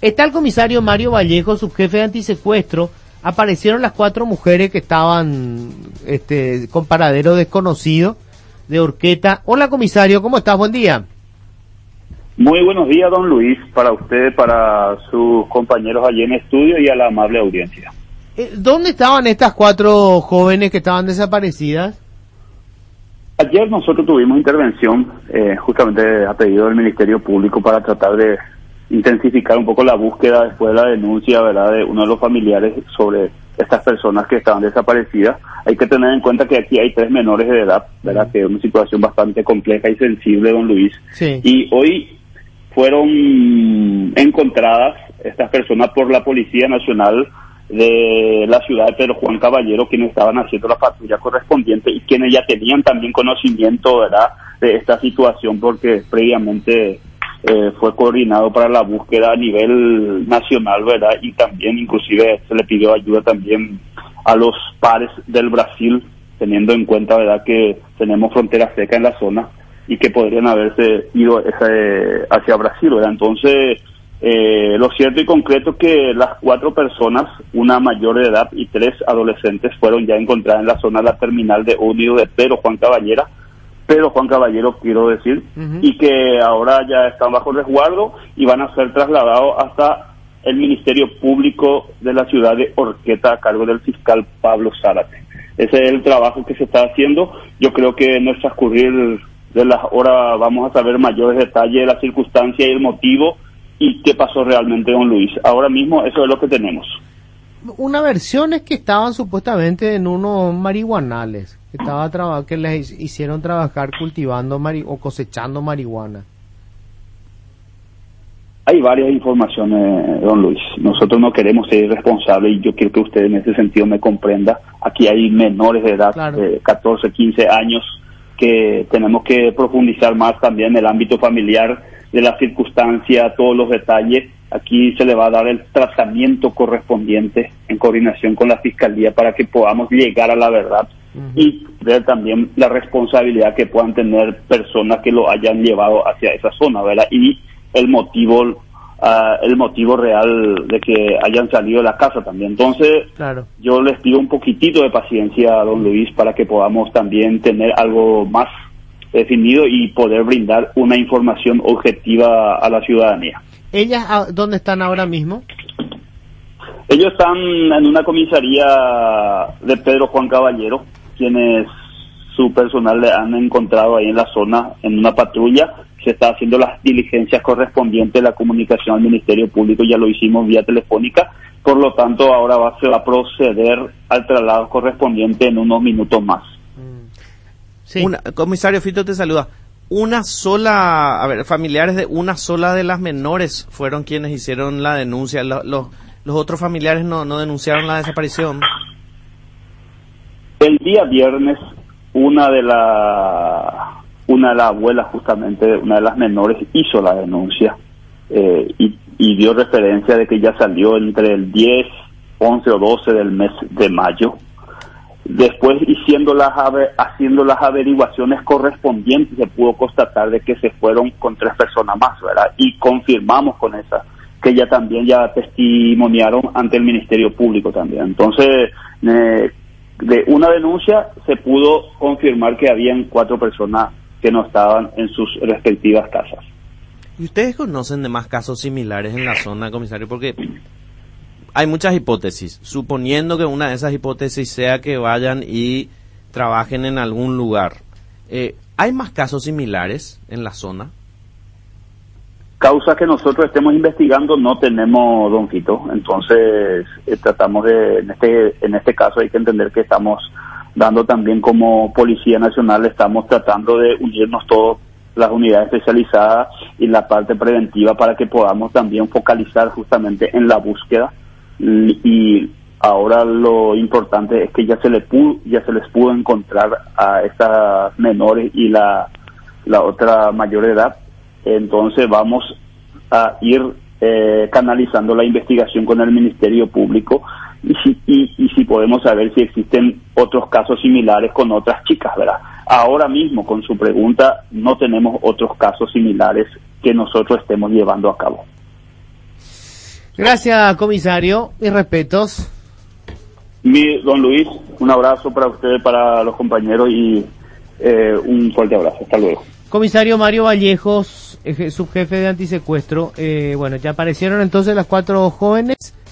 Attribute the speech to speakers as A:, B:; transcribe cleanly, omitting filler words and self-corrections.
A: Está el comisario Mario Vallejo, subjefe de antisecuestro. Aparecieron las 4 mujeres que estaban con paradero desconocido de Horqueta. Hola, comisario, ¿cómo estás? Buen día.
B: Muy buenos días, don Luis, para usted, para sus compañeros allí en estudio y a la amable audiencia.
A: ¿Dónde estaban estas 4 jóvenes que estaban desaparecidas?
B: Ayer nosotros tuvimos intervención, justamente a pedido del Ministerio Público, para tratar de intensificar un poco la búsqueda después de la denuncia, ¿verdad?, de uno de los familiares sobre estas personas que estaban desaparecidas. Hay que tener en cuenta que aquí hay 3 menores de edad, ¿verdad?, que es una situación bastante compleja y sensible, don Luis.
A: Sí.
B: Y hoy fueron encontradas estas personas por la Policía Nacional de la ciudad de Pedro Juan Caballero, quienes estaban haciendo la patrulla correspondiente y quienes ya tenían también conocimiento, ¿verdad?, de esta situación, porque previamente fue coordinado para la búsqueda a nivel nacional, ¿verdad? Y también inclusive se le pidió ayuda también a los pares del Brasil, teniendo en cuenta, ¿verdad?, que tenemos frontera seca en la zona y que podrían haberse ido hacia Brasil, ¿verdad? Entonces, lo cierto y concreto es que las 4 personas, una mayor de edad y 3 adolescentes, fueron ya encontradas en la zona de la terminal de ómnibus de Pedro Juan Caballero, quiero decir, y que ahora ya están bajo resguardo y van a ser trasladados hasta el Ministerio Público de la ciudad de Horqueta a cargo del fiscal Pablo Zárate. Ese es el trabajo que se está haciendo. Yo creo que en el transcurrir de las horas vamos a saber mayores detalles de la circunstancia y el motivo y qué pasó realmente, don Luis. Ahora mismo eso es lo que tenemos.
A: Una versión es que estaban supuestamente en unos marihuanales, que les hicieron trabajar cultivando o cosechando marihuana.
B: Hay varias informaciones, don Luis. Nosotros no queremos ser irresponsables y yo quiero que usted en ese sentido me comprenda. Aquí hay menores de edad, claro, de 14, 15 años, que tenemos que profundizar más también en el ámbito familiar, de la circunstancia, todos los detalles. Aquí se le va a dar el tratamiento correspondiente en coordinación con la Fiscalía para que podamos llegar a la verdad y ver también la responsabilidad que puedan tener personas que lo hayan llevado hacia esa zona, ¿verdad? Y el motivo real de que hayan salido de la casa también. Entonces, claro, yo les pido un poquitito de paciencia, don Luis, para que podamos también tener algo más definido y poder brindar una información objetiva a la ciudadanía.
A: ¿Ellas dónde están ahora mismo?
B: Ellos están en una comisaría de Pedro Juan Caballero, quienes su personal le han encontrado ahí en la zona, en una patrulla. Se está haciendo las diligencias correspondientes, la comunicación al Ministerio Público, ya lo hicimos vía telefónica, por lo tanto ahora se va a proceder al traslado correspondiente en unos minutos más.
C: Sí. Comisario Fito te saluda. Familiares de una sola de las menores fueron quienes hicieron la denuncia. Los otros familiares no denunciaron la desaparición.
B: El día viernes, una de las abuelas, justamente, una de las menores, hizo la denuncia y dio referencia de que ya salió entre el 10, 11 o 12 del mes de mayo. Después, haciendo las averiguaciones correspondientes, se pudo constatar de que se fueron con 3 personas más, ¿verdad? Y confirmamos con esa, que ya testimoniaron ante el Ministerio Público también. Entonces, de una denuncia se pudo confirmar que habían 4 personas que no estaban en sus respectivas casas.
C: ¿Y ustedes conocen de más casos similares en la zona, comisario? Porque hay muchas hipótesis, suponiendo que una de esas hipótesis sea que vayan y trabajen en algún lugar. ¿Hay más casos similares en la zona?
B: Causas que nosotros estemos investigando no tenemos, don Fito. Entonces, tratamos en este caso hay que entender que estamos dando también como Policía Nacional, estamos tratando de unirnos todos, las unidades especializadas y la parte preventiva, para que podamos también focalizar justamente en la búsqueda. Y ahora lo importante es que ya se les pudo encontrar a estas menores y la otra mayor edad. Entonces vamos a ir canalizando la investigación con el Ministerio Público y si podemos saber si existen otros casos similares con otras chicas, ¿verdad? Ahora mismo, con su pregunta, no tenemos otros casos similares que nosotros estemos llevando a cabo.
A: Gracias, comisario. Mis respetos.
B: Don Luis, un abrazo para usted, para los compañeros y un fuerte abrazo. Hasta luego.
A: Comisario Mario Vallejos, subjefe de antisecuestro. Bueno, ya aparecieron entonces las 4 jóvenes.